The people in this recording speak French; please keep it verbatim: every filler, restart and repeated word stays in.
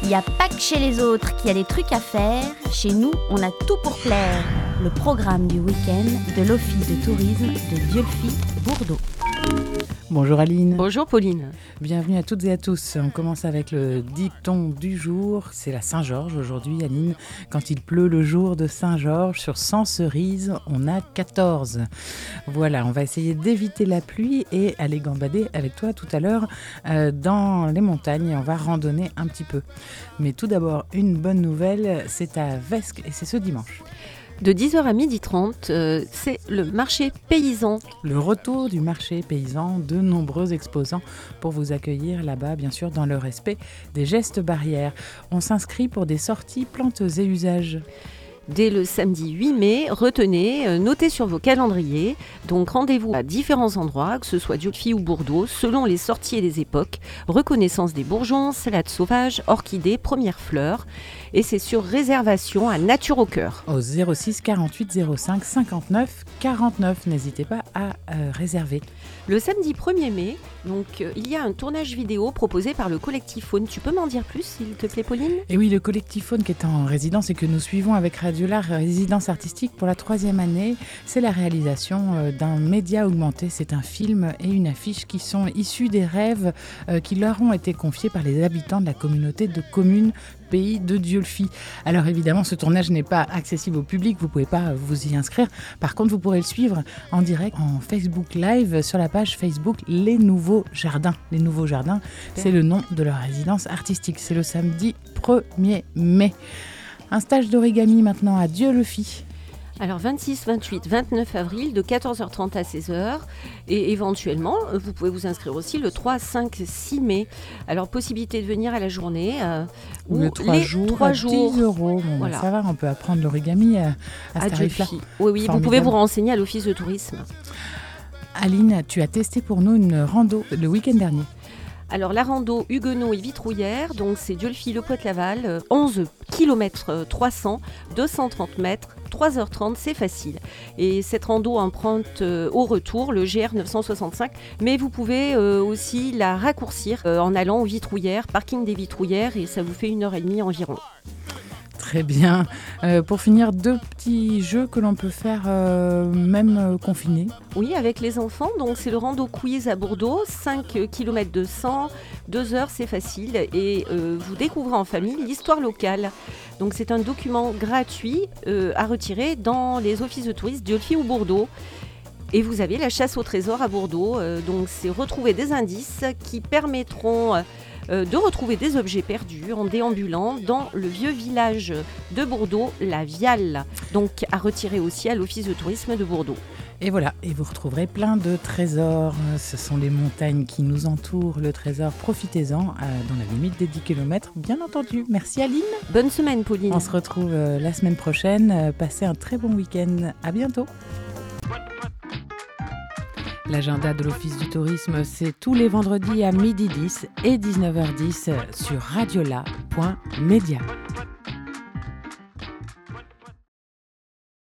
Il n'y a pas que chez les autres qu'il y a des trucs à faire. Chez nous, on a tout pour plaire. Le programme du week-end de l'Office de tourisme de Dieulefit-Bourdeaux. Bonjour Aline. Bonjour Pauline. Bienvenue à toutes et à tous. On commence avec le dicton du jour. C'est la Saint-Georges aujourd'hui, Aline. Quand il pleut le jour de Saint-Georges, sur cent cerises, on a quatorze. Voilà, on va essayer d'éviter la pluie et aller gambader avec toi tout à l'heure euh, dans les montagnes. Et on va randonner un petit peu. Mais tout d'abord, une bonne nouvelle, c'est à Vesques et c'est ce dimanche. De dix heures à midi trente, euh, c'est le marché paysan. Le retour du marché paysan, de nombreux exposants pour vous accueillir là-bas, bien sûr, dans le respect des gestes barrières. On s'inscrit pour des sorties plantes et usages. Dès le samedi huit mai, retenez, euh, notez sur vos calendriers. Donc rendez-vous à différents endroits, que ce soit Dieulefit ou Bourdeaux, selon les sorties et les époques. Reconnaissance des bourgeons, salades sauvages, orchidées, premières fleurs. Et c'est sur réservation à Nature au Cœur. Au zéro six quarante-huit zéro cinq cinquante-neuf quarante-neuf, n'hésitez pas à euh, réserver. Le samedi premier mai, donc, euh, il y a un tournage vidéo proposé par le collectif Faune. Tu peux m'en dire plus, s'il te plaît, Pauline ? Et oui, le collectif Faune qui est en résidence et que nous suivons avec Radiola Résidence Artistique pour la troisième année, c'est la réalisation euh, d'un média augmenté. C'est un film et une affiche qui sont issus des rêves euh, qui leur ont été confiés par les habitants de la communauté de communes Pays de Dieulefit. Alors évidemment, ce tournage n'est pas accessible au public, vous ne pouvez pas vous y inscrire. Par contre, vous pourrez le suivre en direct en Facebook Live sur la page Facebook Les Nouveaux Jardins. Les Nouveaux Jardins, c'est le nom de leur résidence artistique. C'est le samedi premier mai. Un stage d'origami maintenant à Dieulefit. Alors vingt-six, vingt-huit, vingt-neuf avril de quatorze heures trente à seize heures et éventuellement vous pouvez vous inscrire aussi le trois, cinq, six mai. Alors possibilité de venir à la journée euh, ou, ou le trois les jours trois à jours. dix euros. Bon, voilà. bah, ça va, on peut apprendre l'origami à, à, à ce tarif-là. Oui, oui, Formidable. Vous pouvez vous renseigner à l'office de tourisme. Aline, tu as testé pour nous une rando le week-end dernier. Alors la rando Huguenot et Vitrouillère, donc c'est Dieulefit-le-Poët-Laval, euh, onze kilomètres trois cents, deux cent trente mètres, trois heures trente, c'est facile. Et cette rando emprunte euh, au retour le G R neuf cent soixante-cinq, mais vous pouvez euh, aussi la raccourcir euh, en allant aux Vitrouillères, parking des Vitrouillères, et ça vous fait une heure et demie environ. Très bien. Euh, pour finir, deux petits jeux que l'on peut faire euh, même euh, confinés. Oui, avec les enfants. Donc c'est le rando quiz à Bourdeaux, cinq kilomètres deux cents, deux heures, c'est facile. Et euh, vous découvrez en famille l'histoire locale. Donc c'est un document gratuit euh, à retirer dans les offices de tourisme Dieulefit ou Bourdeaux. Et vous avez la chasse au trésor à Bourdeaux. Euh, donc c'est retrouver des indices qui permettront euh, de retrouver des objets perdus en déambulant dans le vieux village de Bourdeaux, la Viale. Donc à retirer aussi à l'office de tourisme de Bourdeaux. Et voilà, et vous retrouverez plein de trésors. Ce sont les montagnes qui nous entourent. Le trésor, profitez-en euh, dans la limite des dix kilomètres, bien entendu. Merci Aline. Bonne semaine Pauline. On se retrouve euh, la semaine prochaine. Euh, passez un très bon week-end. À bientôt. L'agenda de l'Office du tourisme, c'est tous les vendredis à midi dix et dix-neuf heures dix sur radiola point media.